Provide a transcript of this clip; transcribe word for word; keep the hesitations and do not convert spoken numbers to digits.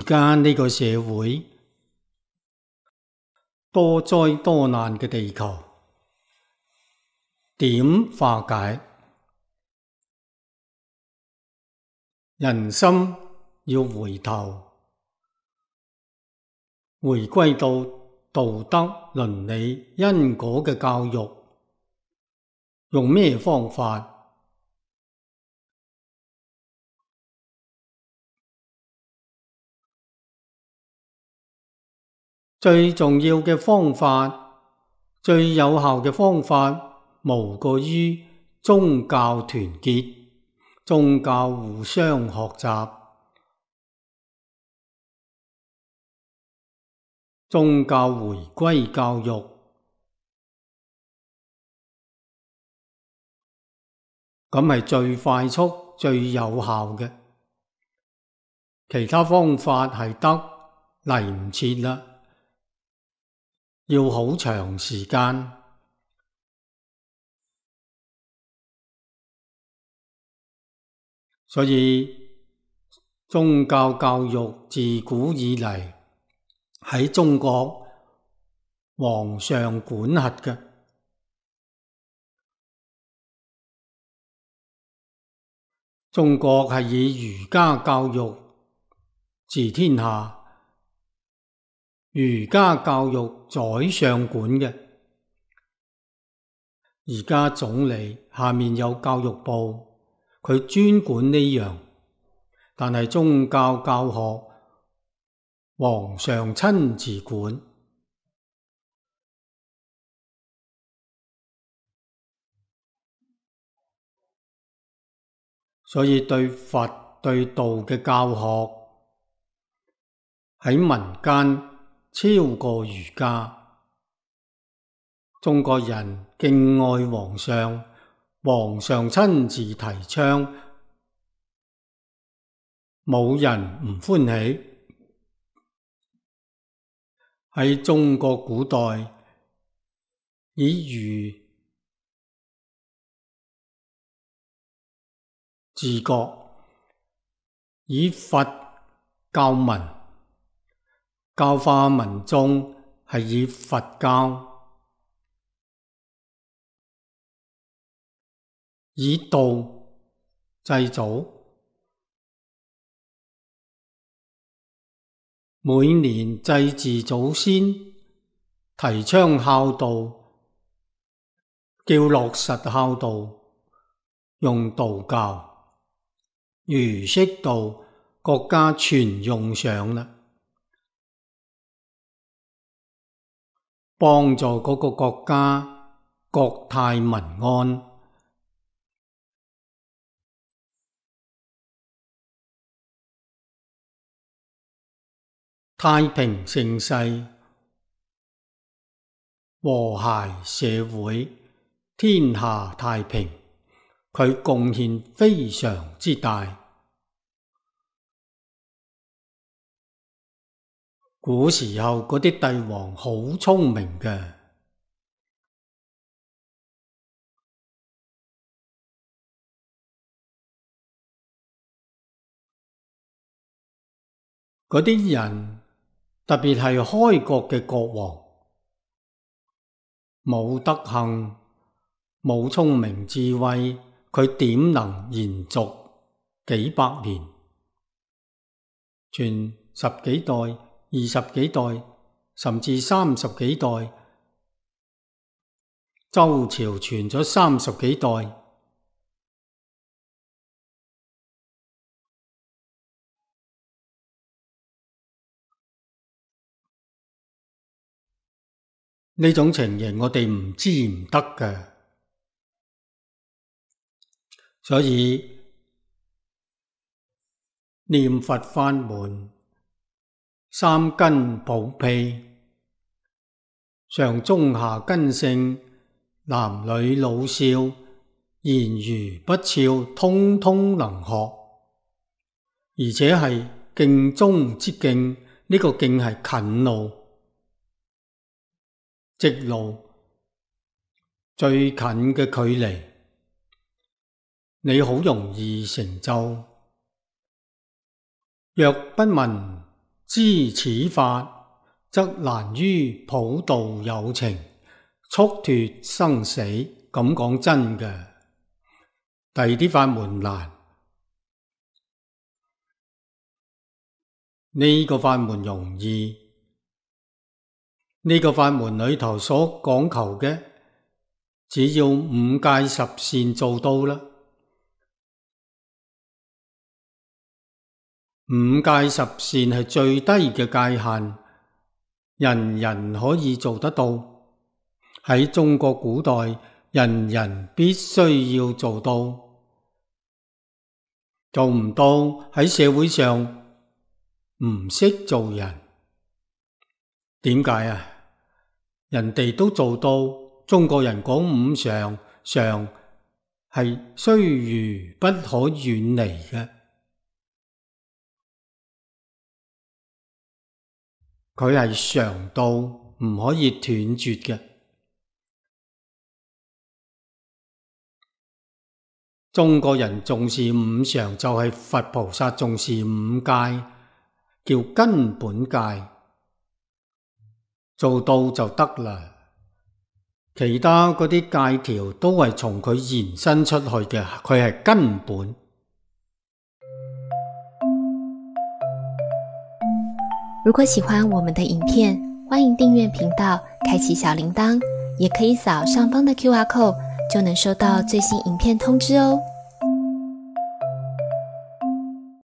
家呢個社會多災多難嘅地球，點化解？人心要回頭，回歸到道德、倫理、因果嘅教育，用咩方法？最重要嘅方法，最有效嘅方法，無過於宗教團結，宗教互相學習，宗教回歸教育，咁係最快速、最有效嘅。其他方法係得嚟唔切啦。要好長時間，所以宗教教育自古以嚟喺中國皇上管轄嘅。中國係以儒家教育治天下。儒家教育宰相管嘅，而家總理下面有教育部，佢專管呢樣，但係宗教教學皇上親自管，所以對佛對道嘅教學喺民間超過儒家。中國人敬愛皇上，皇上親自提倡，冇人唔歡喜。喺中國古代，以儒治國，以佛教民。教化民眾係以佛教，以道祭祖。每年祭祀祖先，提倡孝道，叫落實孝道，用道教，儒釋道，國家全用上啦。幫助嗰個國家國泰民安，太平盛世，和諧社會，天下太平，佢貢獻非常之大。古時候嗰啲帝王好聰明嘅，嗰啲人特別係開國嘅國王，冇德行，冇聰明智慧，佢點能延續幾百年？傳十幾代、二十幾代，甚至三十幾代，周朝傳咗三十幾代，呢種情形我哋唔知唔得嘅，所以念佛法門三根普被，上中下根性，男女老少，賢愚不肖，通通能學，而且係徑中之徑，呢、這個徑係近路、直路，最近嘅距離，你好容易成就。若不聞知此法，則難於普渡有情，速脫生死。咁講真嘅，第二啲法門難，呢個法門容易。呢個法門裏頭所講求嘅，只要五戒十善做到啦。五戒十善係最低嘅界限，人人可以做得到。喺中國古代，人人必須要做到，做唔到喺社會上唔識做人。點解啊？人哋都做到，中國人講五常，常係須臾不可遠離嘅，佢係常道，唔可以斷絕嘅。中國人重視五常，就係佛菩薩重視五戒，叫根本戒，做到就得啦。其他嗰啲戒條都係從佢延伸出去嘅，佢係根本。 如果喜歡我們的影片，歡迎訂閱頻道，開啟小鈴鐺，也可以掃上方的 Q R code，就能收到最新影片通知哦。